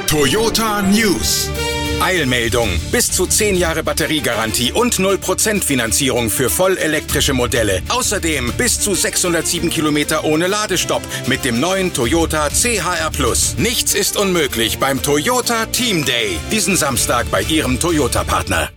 Toyota News. Eilmeldung. Bis zu 10 Jahre Batteriegarantie und 0% Finanzierung für vollelektrische Modelle. Außerdem bis zu 607 Kilometer ohne Ladestopp mit dem neuen Toyota CHR+. Nichts ist unmöglich beim Toyota Team Day. Diesen Samstag bei Ihrem Toyota-Partner.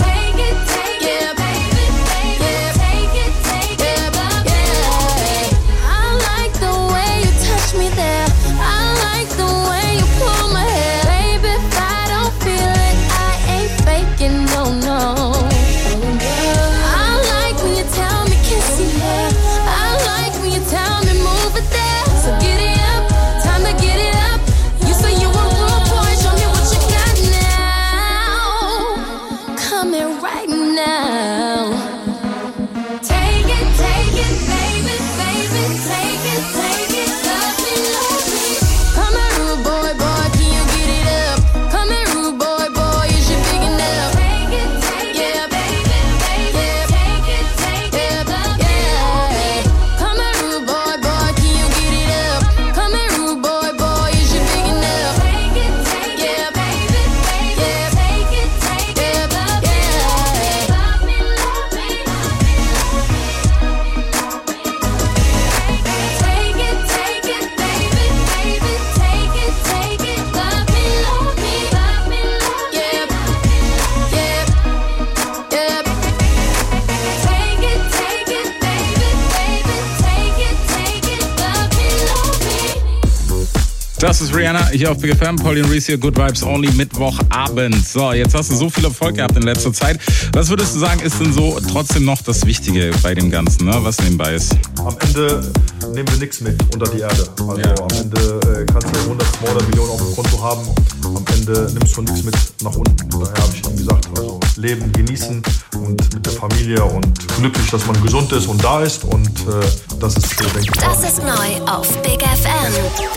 Das ist Rihanna, hier auf Big FM, Pauline Reese hier, Good Vibes Only, Mittwochabend. So, jetzt hast du so viel Erfolg gehabt in letzter Zeit. Was würdest du sagen, ist denn so trotzdem noch das Wichtige bei dem Ganzen, ne? Was nebenbei ist? Am Ende nehmen wir nichts mit unter die Erde. Also ja. Am Ende kannst du 100, 200 Millionen auf dem Konto haben. Am Ende nimmst du nichts mit nach unten. Daher habe ich ihm gesagt, also Leben genießen und mit der Familie und glücklich, dass man gesund ist und da ist. Und das ist, denke ich, das ist neu auf Big FM.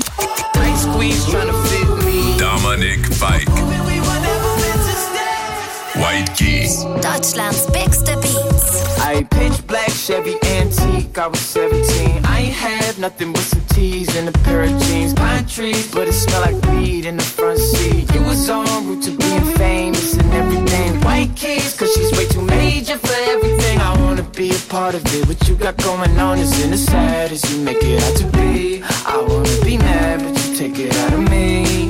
Dominik Fike. White Keys. Deutschlands bigste Beats. I pitch black Chevy antique. I was 17. I ain't have nothing but some teas and a pair of jeans. Pine trees, but it smelled like weed in the front seat. You was en route to being famous and everything. White Keys, cause she's way too major for everything. I wanna be a part of it. What you got going on isn't as sad as you make it out to be. I wanna be mad, but you take it out of me.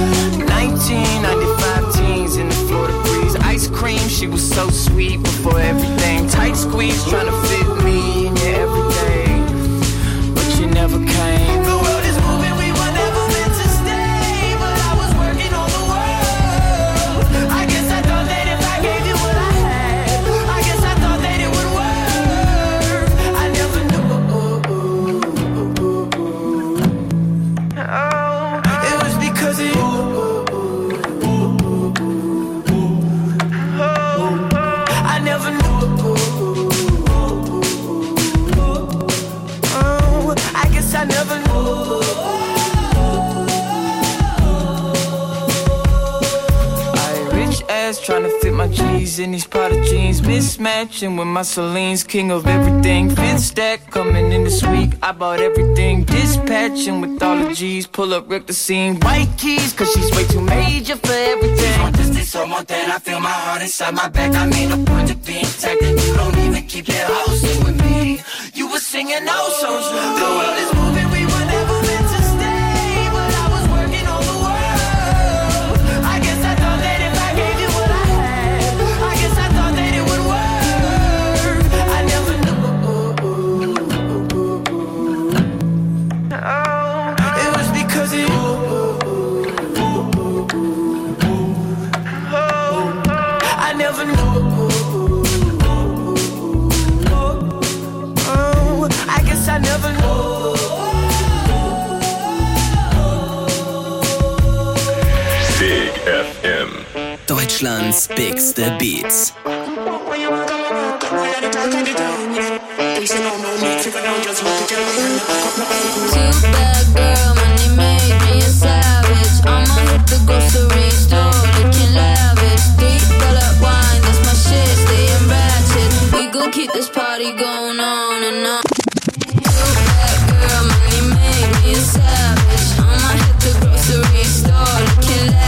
1995 teens in the Florida breeze. Ice cream, she was so sweet before everything. Tight squeeze, trying to fit me in your everyday, but you never came. The world is moving, we were never meant to stay, but I was working on the world. I guess I thought that if I gave you what I had, I guess I thought that it would work. I never knew. Oh, it was because of you. I never knew. I rich ass trying to fit my G's in these Prada jeans, mismatching with my Celine's, king of everything. Fifth stack coming in this week. I bought everything, dispatching with all the G's. Pull up, wreck the scene. White Keys, cause she's way too major for everything. Want this, so want that. I feel my heart inside my back. I made a point of being tagged. You don't even keep your house in with me. You were singing those songs. The world is moving, we were never meant to stay, but I was working on the world. I guess I thought that if I gave you what I had, I guess I thought that it would work. I never knew. Oh, it was because of you. Oh, I never knew. I never knew. Big FM. Deutschlands bigste Beats.